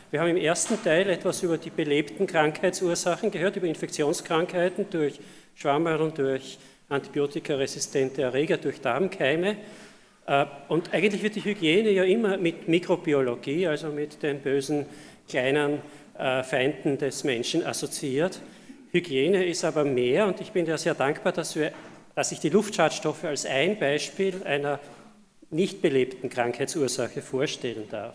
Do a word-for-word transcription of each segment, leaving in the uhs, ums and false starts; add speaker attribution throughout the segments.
Speaker 1: Wir haben im ersten Teil etwas über die belebten Krankheitsursachen gehört, über Infektionskrankheiten durch Schwammerl, durch antibiotikaresistente Erreger, durch Darmkeime. Und eigentlich wird die Hygiene ja immer mit Mikrobiologie, also mit den bösen kleinen Feinden des Menschen assoziiert. Hygiene ist aber mehr und ich bin ja sehr dankbar, dass, wir, dass ich die Luftschadstoffe als ein Beispiel einer nicht belebten Krankheitsursache vorstellen darf.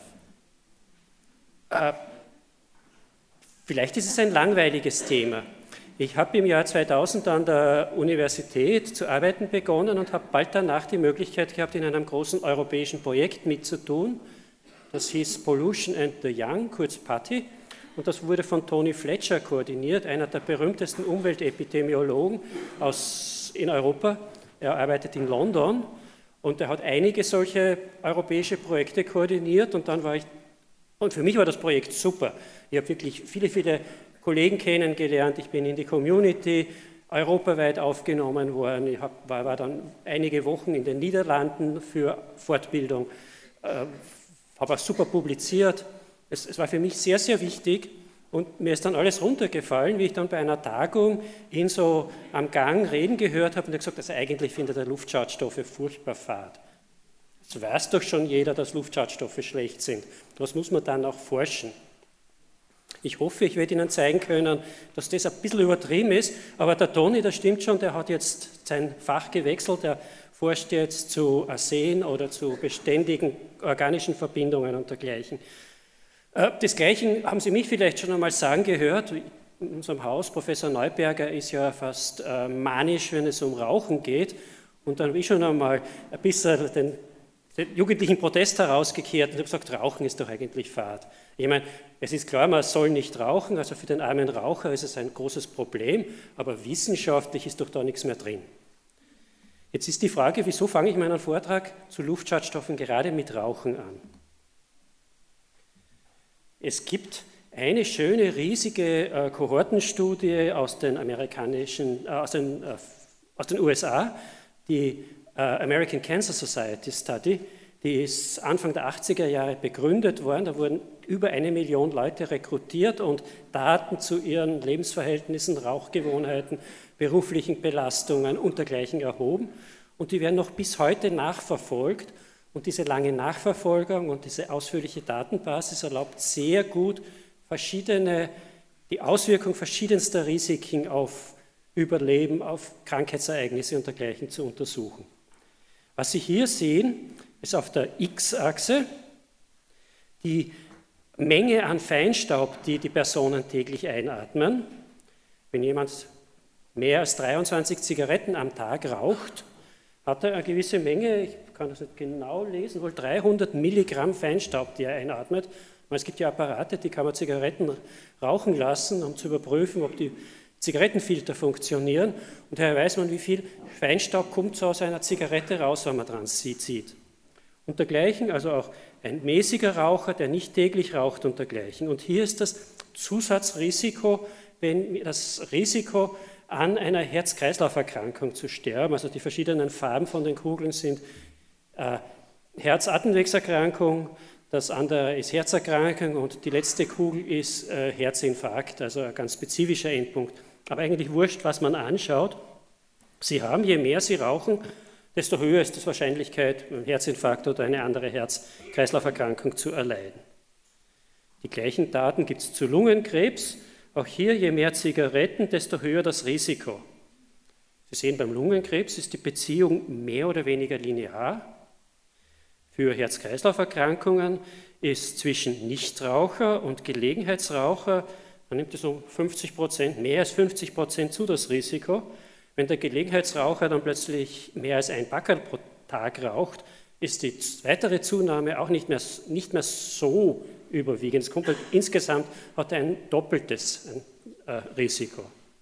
Speaker 1: Äh, vielleicht ist es ein langweiliges Thema. Ich habe im Jahr zweitausend an der Universität zu arbeiten begonnen und habe bald danach die Möglichkeit gehabt, in einem großen europäischen Projekt mitzutun. Das hieß Pollution and the Young, kurz PATI. Und das wurde von Tony Fletcher koordiniert, einer der berühmtesten Umweltepidemiologen aus, in Europa. Er arbeitet in London und er hat einige solche europäische Projekte koordiniert und dann war ich, und für mich war das Projekt super. Ich habe wirklich viele, viele Kollegen kennengelernt, ich bin in die Community europaweit aufgenommen worden, ich hab, war, war dann einige Wochen in den Niederlanden für Fortbildung, äh, habe auch super publiziert. Es, es war für mich sehr, sehr wichtig und mir ist dann alles runtergefallen, wie ich dann bei einer Tagung ihn so am Gang reden gehört habe und er gesagt, also eigentlich findet er Luftschadstoffe furchtbar fad. Das weiß doch schon jeder, dass Luftschadstoffe schlecht sind. Das muss man dann auch forschen. Ich hoffe, ich werde Ihnen zeigen können, dass das ein bisschen übertrieben ist, aber der Toni, das stimmt schon, der hat jetzt sein Fach gewechselt, der forscht jetzt zu Arsen oder zu beständigen organischen Verbindungen und dergleichen. Das Gleiche haben Sie mich vielleicht schon einmal sagen gehört. In unserem Haus, Professor Neuberger ist ja fast manisch, wenn es um Rauchen geht. Und dann habe ich schon einmal ein bisschen den, den jugendlichen Protest herausgekehrt und habe gesagt, Rauchen ist doch eigentlich fad. Ich meine, es ist klar, man soll nicht rauchen, also für den armen Raucher ist es ein großes Problem, aber wissenschaftlich ist doch da nichts mehr drin. Jetzt ist die Frage, wieso fange ich meinen Vortrag zu Luftschadstoffen gerade mit Rauchen an? Es gibt eine schöne, riesige äh, Kohortenstudie aus den, amerikanischen, äh, aus, den, äh, aus den U S A, die äh, American Cancer Society Study, die ist Anfang der achtziger Jahre begründet worden. Da wurden über eine Million Leute rekrutiert und Daten zu ihren Lebensverhältnissen, Rauchgewohnheiten, beruflichen Belastungen und dergleichen erhoben. Und die werden noch bis heute nachverfolgt. Und diese lange Nachverfolgung und diese ausführliche Datenbasis erlaubt sehr gut, verschiedene, die Auswirkung verschiedenster Risiken auf Überleben, auf Krankheitsereignisse und dergleichen zu untersuchen. Was Sie hier sehen, ist auf der X-Achse die Menge an Feinstaub, die die Personen täglich einatmen. Wenn jemand mehr als dreiundzwanzig Zigaretten am Tag raucht, hat er eine gewisse Menge, ich kann das nicht genau lesen, wohl dreihundert Milligramm Feinstaub, die er einatmet. Es gibt ja Apparate, die kann man Zigaretten rauchen lassen, um zu überprüfen, ob die Zigarettenfilter funktionieren. Und daher weiß man, wie viel Feinstaub kommt so aus einer Zigarette raus, wenn man dran zieht. Und dergleichen, also auch ein mäßiger Raucher, der nicht täglich raucht und dergleichen. Und hier ist das Zusatzrisiko, wenn das Risiko an einer Herz-Kreislauf-Erkrankung zu sterben. Also die verschiedenen Farben von den Kugeln sind äh, Herz-Atemwegserkrankung, das andere ist Herzerkrankung und die letzte Kugel ist äh, Herzinfarkt, also ein ganz spezifischer Endpunkt. Aber eigentlich wurscht, was man anschaut. Sie haben, je mehr Sie rauchen, desto höher ist die Wahrscheinlichkeit, einen Herzinfarkt oder eine andere Herz-Kreislauf-Erkrankung zu erleiden. Die gleichen Daten gibt es zu Lungenkrebs. Auch hier, je mehr Zigaretten, desto höher das Risiko. Sie sehen, beim Lungenkrebs ist die Beziehung mehr oder weniger linear. Für Herz-Kreislauf-Erkrankungen ist zwischen Nichtraucher und Gelegenheitsraucher, man nimmt es um fünfzig Prozent, mehr als fünfzig Prozent zu, das Risiko. Wenn der Gelegenheitsraucher dann plötzlich mehr als ein Backerl pro Tag raucht, ist die weitere Zunahme auch nicht mehr, nicht mehr so überwiegend. Es kommt halt, insgesamt hat er ein doppeltes äh, Risiko.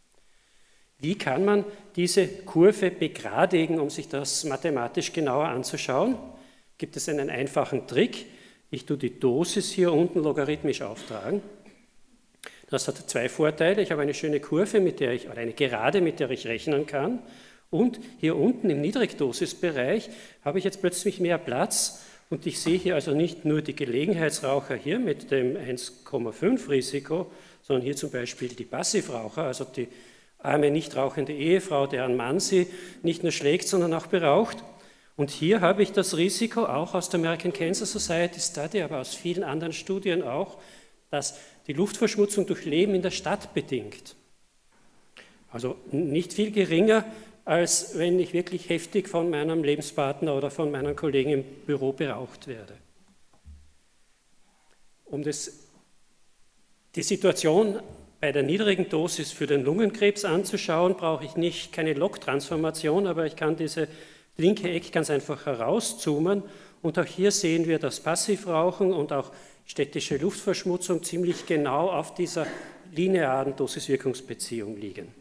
Speaker 1: Wie kann man diese Kurve begradigen, um sich das mathematisch genauer anzuschauen? Gibt es einen einfachen Trick. Ich tue die Dosis hier unten logarithmisch auftragen. Das hat zwei Vorteile. Ich habe eine schöne Kurve, mit der ich, oder eine Gerade, mit der ich rechnen kann. Und hier unten im Niedrigdosisbereich habe ich jetzt plötzlich mehr Platz Und ich sehe hier also nicht nur die Gelegenheitsraucher hier mit dem eins Komma fünf Risiko, sondern hier zum Beispiel die Passivraucher, also die arme, nicht rauchende Ehefrau, deren Mann sie nicht nur schlägt, sondern auch beraucht. Und hier habe ich das Risiko auch aus der American Cancer Society Study, aber aus vielen anderen Studien auch, dass die Luftverschmutzung durch Leben in der Stadt bedingt. Also nicht viel geringer, als wenn ich wirklich heftig von meinem Lebenspartner oder von meinen Kollegen im Büro beraucht werde. Um das, die Situation bei der niedrigen Dosis für den Lungenkrebs anzuschauen, brauche ich nicht keine Log-Transformation, aber ich kann diese linke Eck ganz einfach herauszoomen und auch hier sehen wir, dass Passivrauchen und auch städtische Luftverschmutzung ziemlich genau auf dieser linearen Dosis-Wirkungsbeziehung liegen.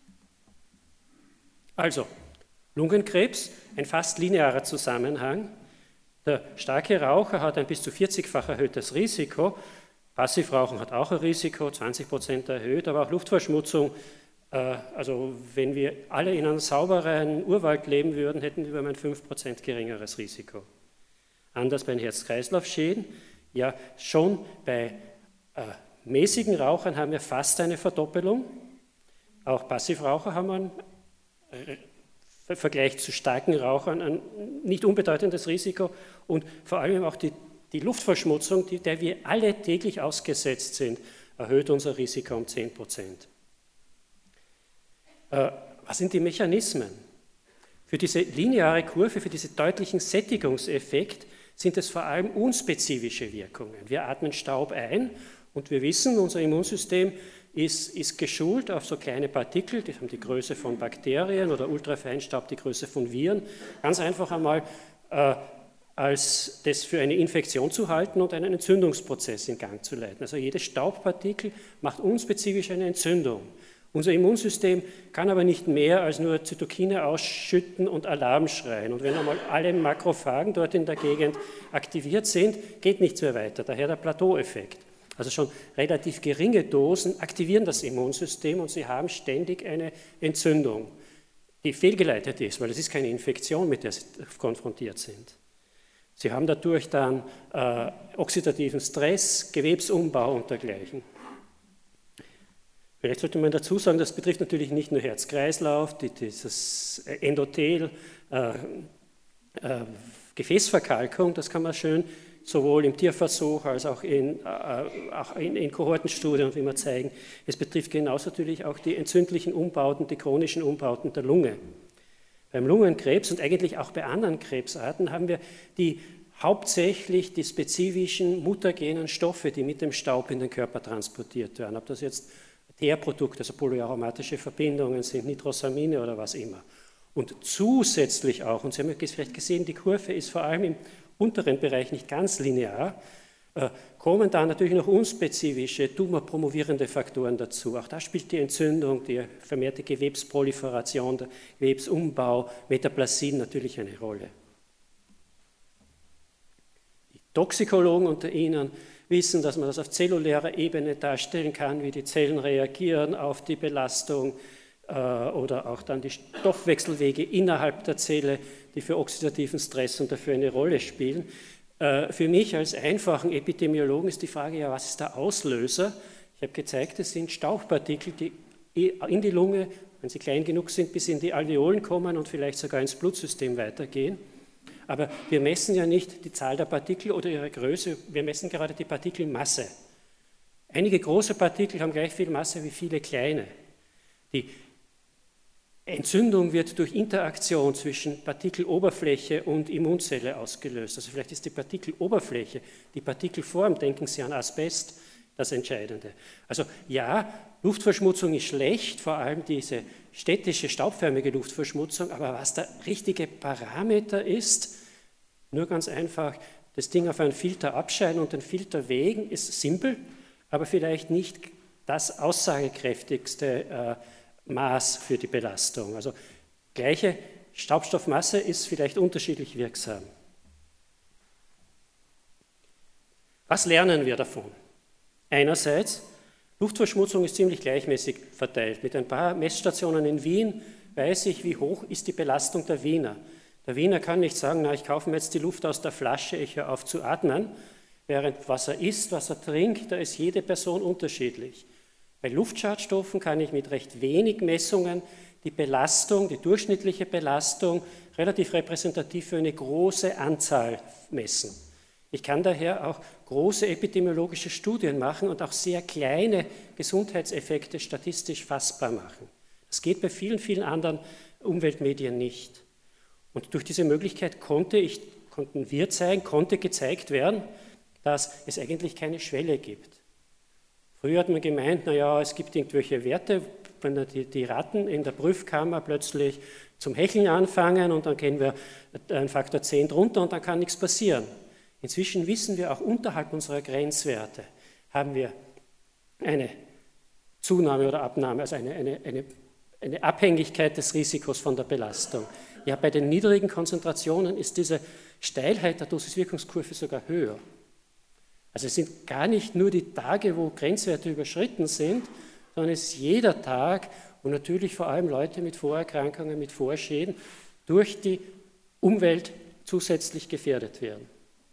Speaker 1: Also, Lungenkrebs, ein fast linearer Zusammenhang. Der starke Raucher hat ein bis zu vierzigfach erhöhtes Risiko. Passivrauchen hat auch ein Risiko, zwanzig Prozent erhöht, aber auch Luftverschmutzung. Also wenn wir alle in einem sauberen Urwald leben würden, hätten wir um ein fünf Prozent geringeres Risiko. Anders bei den Herz-Kreislauf-Schäden. Ja, schon bei äh, mäßigen Rauchern haben wir fast eine Verdoppelung. Auch Passivraucher haben einen, äh, im Vergleich zu starken Rauchern ein nicht unbedeutendes Risiko. Und vor allem auch die, die Luftverschmutzung, die, der wir alle täglich ausgesetzt sind, erhöht unser Risiko um zehn Prozent. Was sind die Mechanismen? Für diese lineare Kurve, für diesen deutlichen Sättigungseffekt sind es vor allem unspezifische Wirkungen. Wir atmen Staub ein und wir wissen, unser Immunsystem ist, ist geschult auf so kleine Partikel, die haben die Größe von Bakterien oder Ultrafeinstaub die Größe von Viren, ganz einfach einmal äh, als das für eine Infektion zu halten und einen Entzündungsprozess in Gang zu leiten. Also jedes Staubpartikel macht unspezifisch eine Entzündung. Unser Immunsystem kann aber nicht mehr als nur Zytokine ausschütten und Alarm schreien. Und wenn einmal alle Makrophagen dort in der Gegend aktiviert sind, geht nichts mehr weiter. Daher der Plateaueffekt. Also schon relativ geringe Dosen aktivieren das Immunsystem und sie haben ständig eine Entzündung, die fehlgeleitet ist, weil es ist keine Infektion, mit der sie konfrontiert sind. Sie haben dadurch dann äh, oxidativen Stress, Gewebsumbau und dergleichen. Vielleicht sollte man dazu sagen, das betrifft natürlich nicht nur Herz-Kreislauf, die, dieses Endothel, äh, äh, Gefäßverkalkung, das kann man schön sowohl im Tierversuch als auch in, äh, auch in, in Kohortenstudien wie wir zeigen. Es betrifft genauso natürlich auch die entzündlichen Umbauten, die chronischen Umbauten der Lunge. Beim Lungenkrebs und eigentlich auch bei anderen Krebsarten haben wir die hauptsächlich die spezifischen mutagenen Stoffe, die mit dem Staub in den Körper transportiert werden. Ob das jetzt Teerprodukte, also polyaromatische Verbindungen sind, Nitrosamine oder was immer. Und zusätzlich auch, und Sie haben ja vielleicht gesehen, die Kurve ist vor allem im unteren Bereich nicht ganz linear, äh, kommen da natürlich noch unspezifische, tumorpromovierende Faktoren dazu. Auch da spielt die Entzündung, die vermehrte Gewebsproliferation, der Gewebsumbau, Metaplasien natürlich eine Rolle. Die Toxikologen unter Ihnen wissen, dass man das auf zellulärer Ebene darstellen kann, wie die Zellen reagieren auf die Belastung äh, oder auch dann die Stoffwechselwege innerhalb der Zelle, die für oxidativen Stress und dafür eine Rolle spielen. Äh, für mich als einfachen Epidemiologen ist die Frage, ja, was ist der Auslöser? Ich habe gezeigt, es sind Staubpartikel, die in die Lunge, wenn sie klein genug sind, bis in die Alveolen kommen und vielleicht sogar ins Blutsystem weitergehen. Aber wir messen ja nicht die Zahl der Partikel oder ihre Größe, wir messen gerade die Partikelmasse. Einige große Partikel haben gleich viel Masse wie viele kleine. Die Entzündung wird durch Interaktion zwischen Partikeloberfläche und Immunzelle ausgelöst. Also vielleicht ist die Partikeloberfläche, die Partikelform, denken Sie an Asbest, das Entscheidende. Also ja, Luftverschmutzung ist schlecht, vor allem diese städtische staubförmige Luftverschmutzung, aber was der richtige Parameter ist, nur ganz einfach, das Ding auf einen Filter abscheiden und den Filter wägen, ist simpel, aber vielleicht nicht das aussagekräftigste äh, Maß für die Belastung. Also gleiche Staubstoffmasse ist vielleicht unterschiedlich wirksam. Was lernen wir davon? Einerseits, Luftverschmutzung ist ziemlich gleichmäßig verteilt. Mit ein paar Messstationen in Wien weiß ich, wie hoch ist die Belastung der Wiener. Der Wiener kann nicht sagen, na, ich kaufe mir jetzt die Luft aus der Flasche, ich höre auf zu atmen, während was er isst, was er trinkt, da ist jede Person unterschiedlich. Bei Luftschadstoffen kann ich mit recht wenig Messungen die Belastung, die durchschnittliche Belastung relativ repräsentativ für eine große Anzahl messen. Ich kann daher auch große epidemiologische Studien machen und auch sehr kleine Gesundheitseffekte statistisch fassbar machen. Das geht bei vielen, vielen anderen Umweltmedien nicht. Und durch diese Möglichkeit konnte ich, konnten wir zeigen, konnte gezeigt werden, dass es eigentlich keine Schwelle gibt. Früher hat man gemeint, naja, es gibt irgendwelche Werte, wenn die, die Ratten in der Prüfkammer plötzlich zum Hecheln anfangen und dann gehen wir einen Faktor zehn drunter und dann kann nichts passieren. Inzwischen wissen wir auch unterhalb unserer Grenzwerte haben wir eine Zunahme oder Abnahme, also eine, eine, eine, eine Abhängigkeit des Risikos von der Belastung. Ja, bei den niedrigen Konzentrationen ist diese Steilheit der Dosiswirkungskurve sogar höher. Also es sind gar nicht nur die Tage, wo Grenzwerte überschritten sind, sondern es ist jeder Tag, wo natürlich vor allem Leute mit Vorerkrankungen, mit Vorschäden durch die Umwelt zusätzlich gefährdet werden.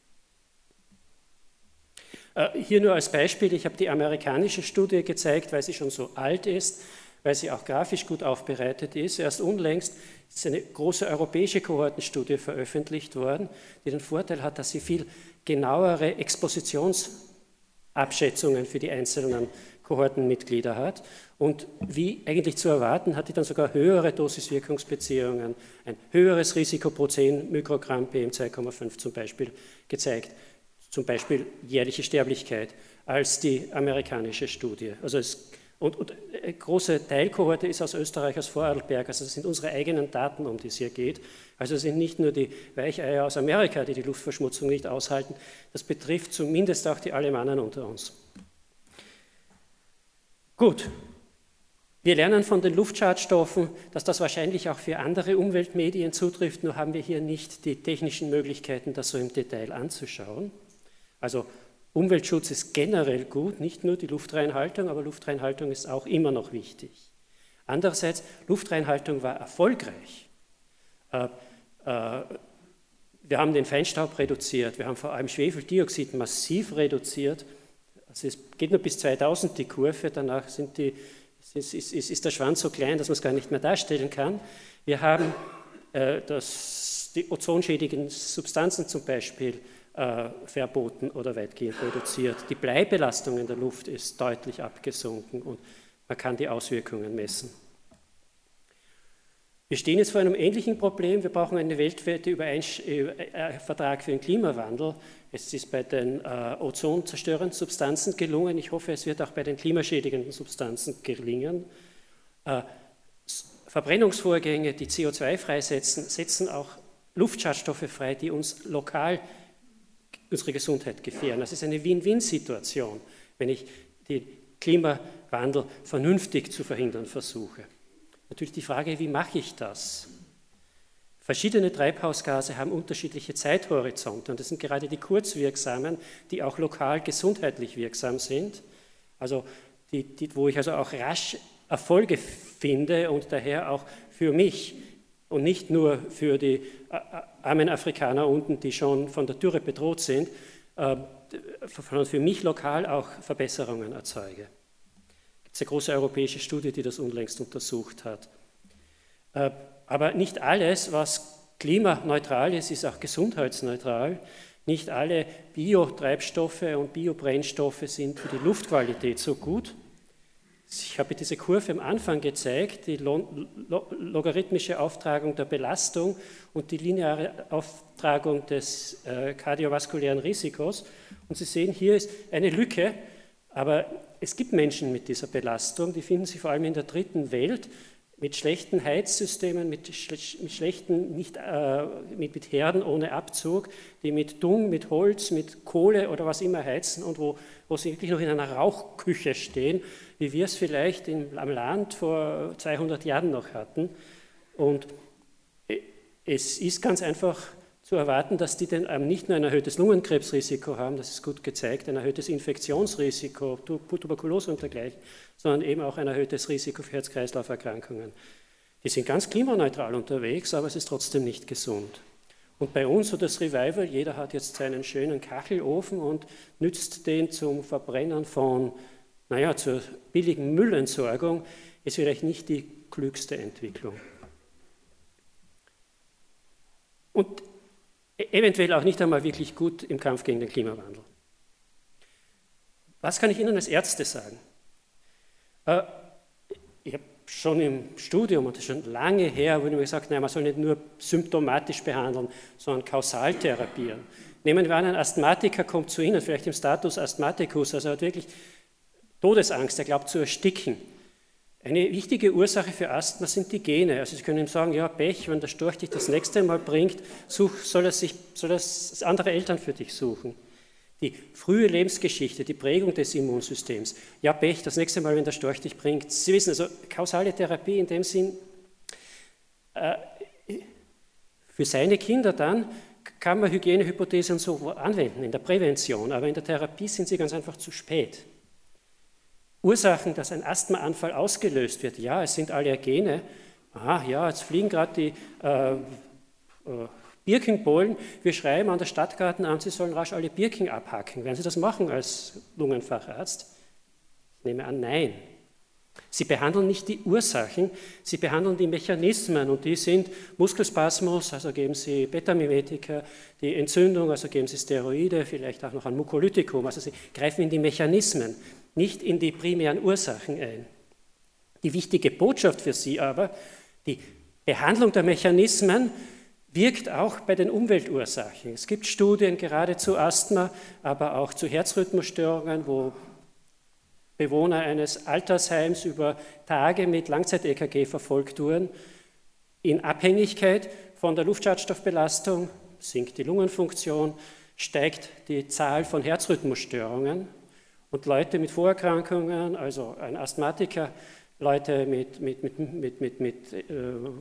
Speaker 1: Hier nur als Beispiel, ich habe die amerikanische Studie gezeigt, weil sie schon so alt ist, weil sie auch grafisch gut aufbereitet ist. Erst unlängst ist eine große europäische Kohortenstudie veröffentlicht worden, die den Vorteil hat, dass sie viel genauere Expositionsabschätzungen für die einzelnen Kohortenmitglieder hat. Und wie eigentlich zu erwarten, hat die dann sogar höhere Dosiswirkungsbeziehungen, ein höheres Risiko pro zehn Mikrogramm P M zwei Komma fünf zum Beispiel gezeigt, zum Beispiel jährliche Sterblichkeit, als die amerikanische Studie. Also es, und, und eine große Teilkohorte ist aus Österreich, aus Vorarlberg, also das sind unsere eigenen Daten, um die es hier geht. Also es sind nicht nur die Weicheier aus Amerika, die die Luftverschmutzung nicht aushalten, das betrifft zumindest auch die Alemannen unter uns. Gut, wir lernen von den Luftschadstoffen, dass das wahrscheinlich auch für andere Umweltmedien zutrifft, nur haben wir hier nicht die technischen Möglichkeiten, das so im Detail anzuschauen. Also Umweltschutz ist generell gut, nicht nur die Luftreinhaltung, aber Luftreinhaltung ist auch immer noch wichtig. Andererseits, Luftreinhaltung war erfolgreich. Äh, äh, wir haben den Feinstaub reduziert, wir haben vor allem Schwefeldioxid massiv reduziert. Also es geht nur bis zweitausend die Kurve, danach sind die, ist, ist, ist der Schwanz so klein, dass man es gar nicht mehr darstellen kann. Wir haben äh, das, die ozonschädigenden Substanzen zum Beispiel äh, verboten oder weitgehend reduziert. Die Bleibelastung in der Luft ist deutlich abgesunken und man kann die Auswirkungen messen. Wir stehen jetzt vor einem ähnlichen Problem. Wir brauchen einen weltweiten Vertrag für den Klimawandel. Es ist bei den äh, ozonzerstörenden Substanzen gelungen. Ich hoffe, es wird auch bei den klimaschädigenden Substanzen gelingen. Äh, Verbrennungsvorgänge, die C O zwei freisetzen, setzen auch Luftschadstoffe frei, die uns lokal unsere Gesundheit gefährden. Das ist eine Win-Win-Situation, wenn ich den Klimawandel vernünftig zu verhindern versuche. Natürlich die Frage, wie mache ich das? Verschiedene Treibhausgase haben unterschiedliche Zeithorizonte und das sind gerade die kurzwirksamen, die auch lokal gesundheitlich wirksam sind, also die, die, wo ich also auch rasch Erfolge finde und daher auch für mich und nicht nur für die armen Afrikaner unten, die schon von der Dürre bedroht sind, sondern für mich lokal auch Verbesserungen erzeuge. Es ist eine große europäische Studie, die das unlängst untersucht hat. Aber nicht alles, was klimaneutral ist, ist auch gesundheitsneutral. Nicht alle Biotreibstoffe und Biobrennstoffe sind für die Luftqualität so gut. Ich habe diese Kurve am Anfang gezeigt, die logarithmische Auftragung der Belastung und die lineare Auftragung des äh, kardiovaskulären Risikos. Und Sie sehen, hier ist eine Lücke, aber es gibt Menschen mit dieser Belastung, die finden sich vor allem in der dritten Welt, mit schlechten Heizsystemen, mit, schle mit schlechten, nicht, äh, mit, mit Herden ohne Abzug, die mit Dung, mit Holz, mit Kohle oder was immer heizen und wo, wo sie wirklich noch in einer Rauchküche stehen, wie wir es vielleicht in, am Land vor zweihundert Jahren noch hatten. Und es ist ganz einfach zu erwarten, dass die dann nicht nur ein erhöhtes Lungenkrebsrisiko haben, das ist gut gezeigt, ein erhöhtes Infektionsrisiko, Tuberkulose und dergleichen, sondern eben auch ein erhöhtes Risiko für Herz-Kreislauf-Erkrankungen. Die sind ganz klimaneutral unterwegs, aber es ist trotzdem nicht gesund. Und bei uns so das Revival, jeder hat jetzt seinen schönen Kachelofen und nützt den zum Verbrennen von, naja, zur billigen Müllentsorgung, ist vielleicht nicht die klügste Entwicklung. Und eventuell auch nicht einmal wirklich gut im Kampf gegen den Klimawandel. Was kann ich Ihnen als Ärzte sagen? Äh, ich habe schon im Studium, und das ist schon lange her, wurde mir gesagt, nein, man soll nicht nur symptomatisch behandeln, sondern kausal therapieren. Nehmen wir an, ein Asthmatiker kommt zu Ihnen, vielleicht im Status Asthmaticus, also er hat wirklich Todesangst, er glaubt zu ersticken. Eine wichtige Ursache für Asthma sind die Gene. Also Sie können ihm sagen, ja, Pech, wenn der Storch dich das nächste Mal bringt, such, soll, er sich, soll er andere Eltern für dich suchen. Die frühe Lebensgeschichte, die Prägung des Immunsystems. Ja, Pech, das nächste Mal, wenn der Storch dich bringt. Sie wissen, also kausale Therapie in dem Sinn, äh, für seine Kinder dann kann man Hygienehypothesen so anwenden, in der Prävention, aber in der Therapie sind sie ganz einfach zu spät. Ursachen, dass ein Asthmaanfall ausgelöst wird, ja, es sind Allergene. Aha, ja, jetzt fliegen gerade die äh, äh, Birkenpollen. Wir schreiben an das Stadtgartenamt, Sie sollen rasch alle Birken abhacken. Werden Sie das machen als Lungenfacharzt? Ich nehme an, nein. Sie behandeln nicht die Ursachen, Sie behandeln die Mechanismen und die sind Muskelspasmus, also geben Sie Beta-Mimetika, die Entzündung, also geben Sie Steroide, vielleicht auch noch ein Mukolytikum, also Sie greifen in die Mechanismen, nicht in die primären Ursachen ein. Die wichtige Botschaft für Sie aber, die Behandlung der Mechanismen wirkt auch bei den Umweltursachen. Es gibt Studien gerade zu Asthma, aber auch zu Herzrhythmusstörungen, wo Bewohner eines Altersheims über Tage mit Langzeit-E K G verfolgt wurden. In Abhängigkeit von der Luftschadstoffbelastung sinkt die Lungenfunktion, steigt die Zahl von Herzrhythmusstörungen und Leute mit Vorerkrankungen, also ein Asthmatiker, Leute mit, mit, mit, mit, mit, mit äh,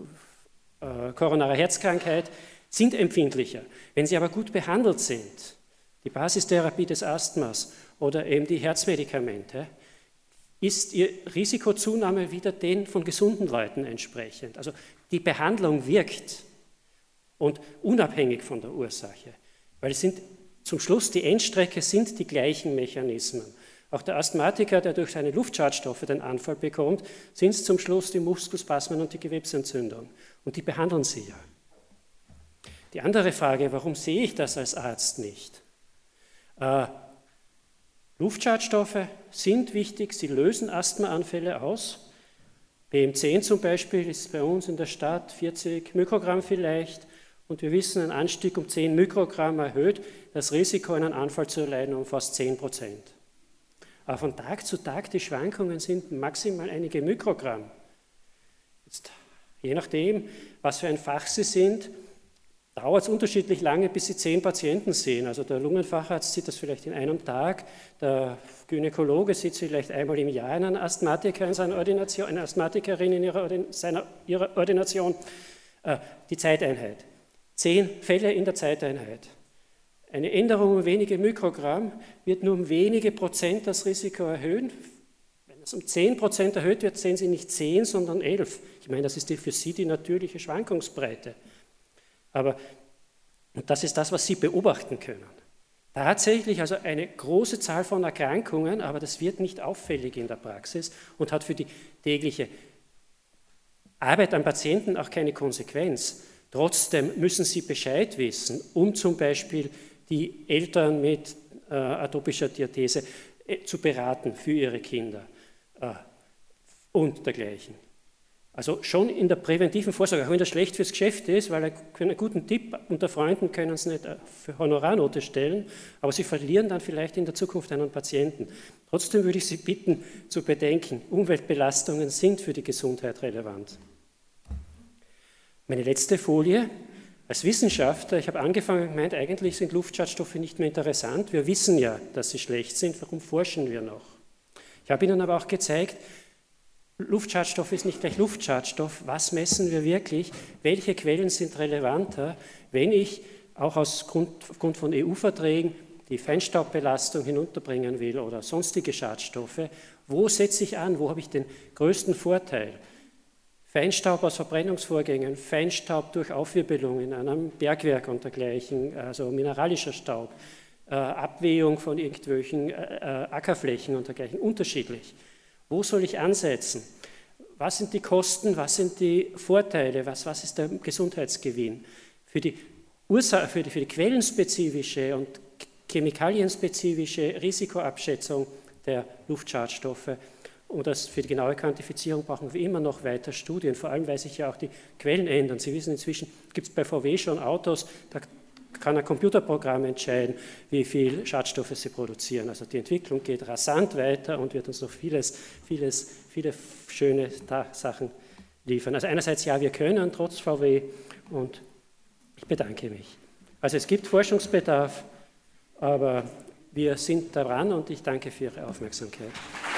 Speaker 1: äh, koronarer Herzkrankheit sind empfindlicher. Wenn sie aber gut behandelt sind, die Basistherapie des Asthmas oder eben die Herzmedikamente, ist ihr Risikozunahme wieder den von gesunden Leuten entsprechend. Also die Behandlung wirkt und unabhängig von der Ursache, weil es sind zum Schluss die Endstrecke sind die gleichen Mechanismen. Auch der Asthmatiker, der durch seine Luftschadstoffe den Anfall bekommt, sind es zum Schluss die Muskelspasmen und die Gewebsentzündung. Und die behandeln sie ja. Die andere Frage, warum sehe ich das als Arzt nicht? Äh, Luftschadstoffe sind wichtig, sie lösen Asthmaanfälle aus. P M zehn zum Beispiel ist bei uns in der Stadt vierzig Mikrogramm vielleicht und wir wissen, ein Anstieg um zehn Mikrogramm erhöht das Risiko, einen Anfall zu erleiden, um fast zehn Prozent. Aber von Tag zu Tag, die Schwankungen sind maximal einige Mikrogramm. Jetzt, je nachdem, was für ein Fach Sie sind, dauert es unterschiedlich lange, bis Sie zehn Patienten sehen. Also der Lungenfacharzt sieht das vielleicht in einem Tag, der Gynäkologe sieht vielleicht einmal im Jahr einen Asthmatiker in seiner Ordination, eine Asthmatikerin in ihrer, Ordin seiner, ihrer Ordination. Äh, die Zeiteinheit. Zehn Fälle in der Zeiteinheit. Eine Änderung um wenige Mikrogramm wird nur um wenige Prozent das Risiko erhöhen. Wenn es um zehn Prozent erhöht wird, sehen Sie nicht zehn, sondern elf. Ich meine, das ist die, für Sie die natürliche Schwankungsbreite. Aber und das ist das, was Sie beobachten können. Tatsächlich also eine große Zahl von Erkrankungen, aber das wird nicht auffällig in der Praxis und hat für die tägliche Arbeit am Patienten auch keine Konsequenz. Trotzdem müssen Sie Bescheid wissen, um zum Beispiel die Eltern mit äh, atopischer Diathese äh, zu beraten für ihre Kinder äh, und dergleichen. Also schon in der präventiven Vorsorge, auch wenn das schlecht fürs Geschäft ist, weil einen guten Tipp unter Freunden können Sie nicht für Honorarnote stellen, aber Sie verlieren dann vielleicht in der Zukunft einen Patienten. Trotzdem würde ich Sie bitten zu bedenken, Umweltbelastungen sind für die Gesundheit relevant. Meine letzte Folie. Als Wissenschaftler, ich habe angefangen und gemeint, eigentlich sind Luftschadstoffe nicht mehr interessant. Wir wissen ja, dass sie schlecht sind, warum forschen wir noch? Ich habe Ihnen aber auch gezeigt, Luftschadstoff ist nicht gleich Luftschadstoff. Was messen wir wirklich? Welche Quellen sind relevanter, wenn ich auch aus Grund, aufgrund von E U-Verträgen die Feinstaubbelastung hinunterbringen will oder sonstige Schadstoffe? Wo setze ich an? Wo habe ich den größten Vorteil? Feinstaub aus Verbrennungsvorgängen, Feinstaub durch Aufwirbelung in einem Bergwerk und dergleichen, also mineralischer Staub, äh, Abwehung von irgendwelchen äh, Ackerflächen und dergleichen, unterschiedlich. Wo soll ich ansetzen? Was sind die Kosten, was sind die Vorteile, was, was ist der Gesundheitsgewinn? Für die, Ursache, für, die, für die quellenspezifische und chemikalienspezifische Risikoabschätzung der Luftschadstoffe oder für die genaue Quantifizierung brauchen wir immer noch weiter Studien, vor allem weil sich ja auch die Quellen ändern. Sie wissen, inzwischen gibt es bei V W schon Autos, da kann ein Computerprogramm entscheiden, wie viel Schadstoffe sie produzieren. Also die Entwicklung geht rasant weiter und wird uns noch vieles, vieles, viele schöne Sachen liefern. Also einerseits ja, wir können trotz V W und ich bedanke mich. Also es gibt Forschungsbedarf, aber wir sind daran und ich danke für Ihre Aufmerksamkeit.